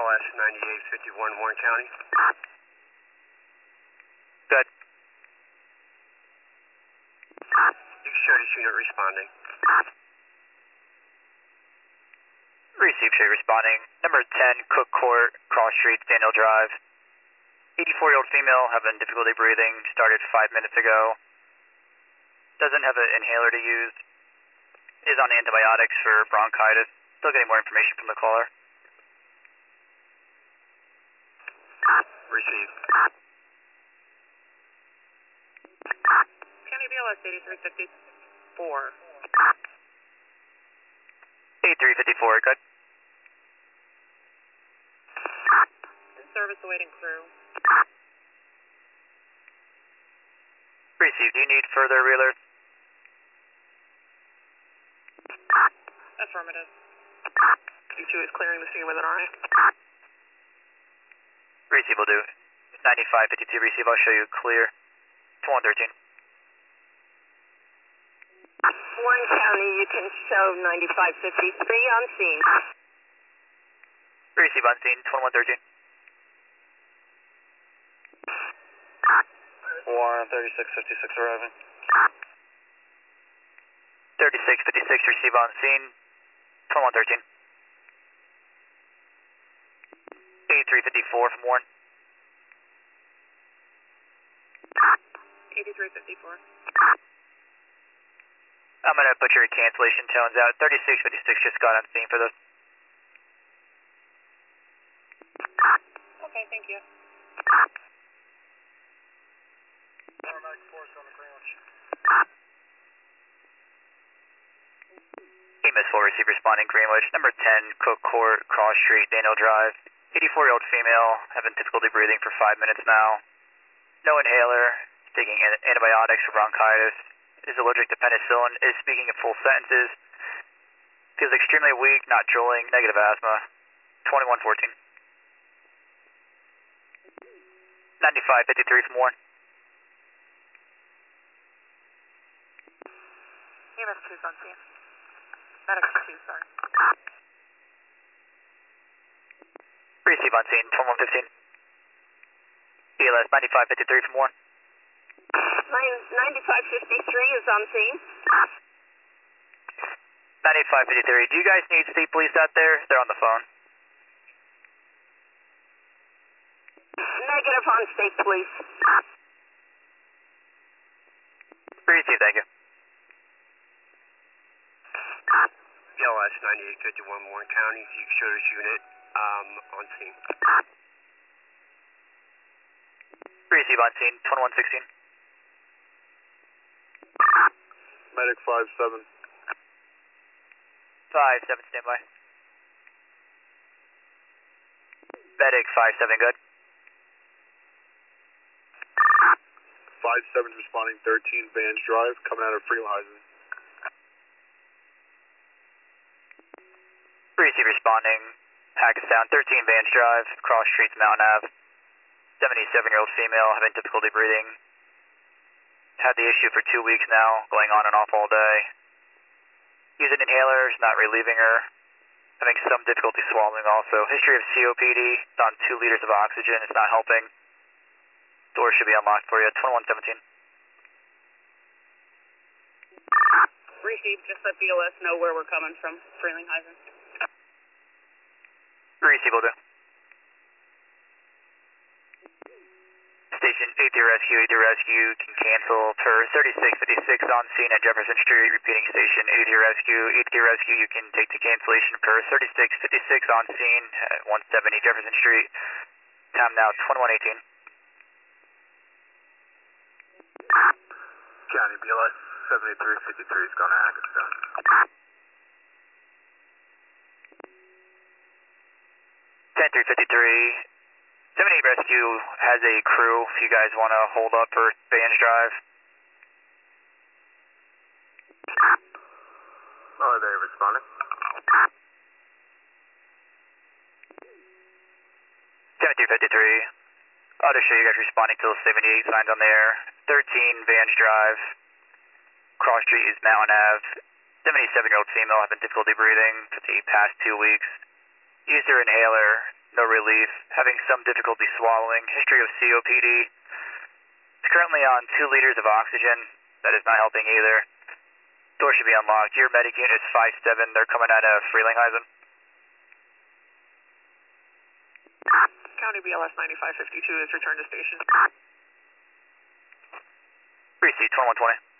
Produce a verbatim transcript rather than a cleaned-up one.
L S ninety-eight fifty-one, Warren County. Good. You can show this unit responding. Receive show responding. Number ten, Cook Court, Cross Street, Daniel Drive. eighty-four-year-old female having difficulty breathing. Started five minutes ago. Doesn't have an inhaler to use. Is on antibiotics for bronchitis. Still getting more information from the caller. Receive. County B L S eighty-three fifty-four. eighty-three fifty-four, good. In service awaiting crew. Receive. Do you need further realerts? Affirmative. Q two is clearing the scene with an R A. Receive will do. ninety-five fifty-two receive, I'll show you clear. twenty-one thirteen. Warren County, you can show ninety-five fifty-three on scene. Receive on scene, twenty-one thirteen. Warren thirty-six fifty-six arriving. thirty-six fifty-six receive on scene, twenty-one thirteen. eighty-three fifty-four from Warren. eighty-three fifty-four. I'm going to put your cancellation tones out. thirty-six fifty-six just got on scene for this. Okay, thank you. Paramedic force on the Greenwich. E M S four receive responding Greenwich. Number ten, Cook Court, Cross Street, Daniel Drive. eighty-four-year-old female having difficulty breathing for five minutes now. No inhaler. Taking antibiotics for bronchitis. Is allergic to penicillin. Is speaking in full sentences. Feels extremely weak, not drooling. Negative asthma. twenty-one fourteen. ninety-five fifty-three from Warren. E M S two's on scene. Medic two, sorry. Receive on scene, twenty-one fifteen. B L S ninety-five fifty-three from Warren. ninety-five fifty-three is on scene. ninety-five fifty-three. Do you guys need state police out there? They're on the phone. Negative on state police. Receive, thank you. B L S ninety-eight fifty-one, Warren County. You can show this unit um, on scene. Receive on scene, twenty-one sixteen. Medic five seven. five seven, standby. Medic five seven, good. five seven responding, thirteen Vans Drive, coming out of Freelheisen. Receive responding, Pakistan, thirteen Vans Drive, Cross Streets, Mountain Ave. seventy-seven-year-old female having difficulty breathing. Had the issue for two weeks now, going on and off all day. Using inhalers, not relieving her. Having some difficulty swallowing also. History of C O P D, it's on two liters of oxygen, it's not helping. Door should be unlocked for you, twenty-one seventeen. Receive, just let B L S know where we're coming from. Frelinghuysen. Receive will do. Station eight three Rescue, eight three Rescue can cancel for thirty-six fifty-six on scene at Jefferson Street. Repeating station eight three Rescue, eight three Rescue, you can take the cancellation for thirty-six fifty-six on scene at one seventy Jefferson Street. Time now twenty-one eighteen. County B L S seventy-three fifty-three is going to Hackettstown. ten three fifty-three. seventy-eight Rescue has a crew if you guys want to hold up for Vans Drive. Oh, they responding. seventy-two fifty-three. I'll just show you guys responding to the seventy-eight signs on there. thirteen Vans Drive. Cross Street is Mountain Ave. seventy-seven-year-old female having difficulty breathing for the past two weeks. Used her inhaler. No no relief, having some difficulty swallowing, history of C O P D. He's currently on two liters of oxygen. That is not helping either. Door should be unlocked. Your medic unit is five seven. They're coming out of Frelinghuysen. County B L S ninety-five fifty-two is returned to station. Receipt twenty-one twenty.